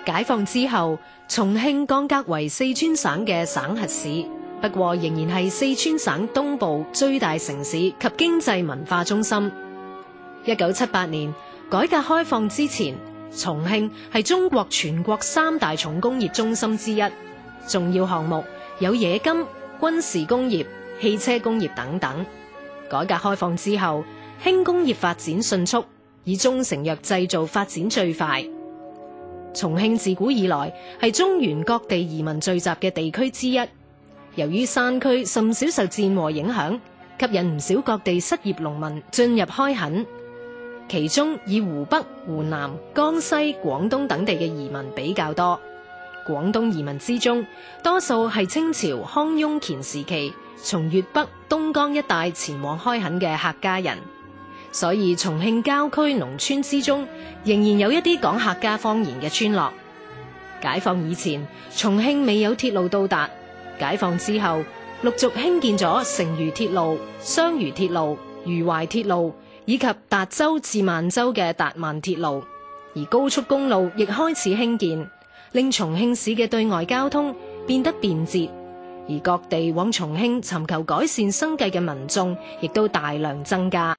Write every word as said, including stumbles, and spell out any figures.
解放之後，重慶降格為四川省嘅省轄市，不過仍然係四川省東部最大城市及經濟文化中心。一九七八年改革開放之前，重慶係中國全國三大重工業中心之一，重要項目有冶金、軍事工業、汽車工業等等。改革開放之後，輕工業發展迅速，以中成藥製造發展最快。重慶自古以來係中原各地移民聚集嘅地區之一，由於山區甚少受戰禍影響，吸引唔少各地失業農民進入開墾。其中以湖北、湖南、江西、廣東等地嘅移民比較多。廣東移民之中，多數係清朝康雍乾時期從粵北、東江一帶前往開墾嘅客家人。所以重慶郊區農村之中，仍然有一啲講客家方言嘅村落。解放以前，重慶未有鐵路到達；解放之後，陸續興建咗成渝鐵路、雙渝鐵路、渝懷鐵路，以及達州至萬州嘅達萬鐵路。而高速公路亦開始興建，令重慶市嘅對外交通變得便捷。而各地往重慶尋求改善生計嘅民眾，亦都大量增加。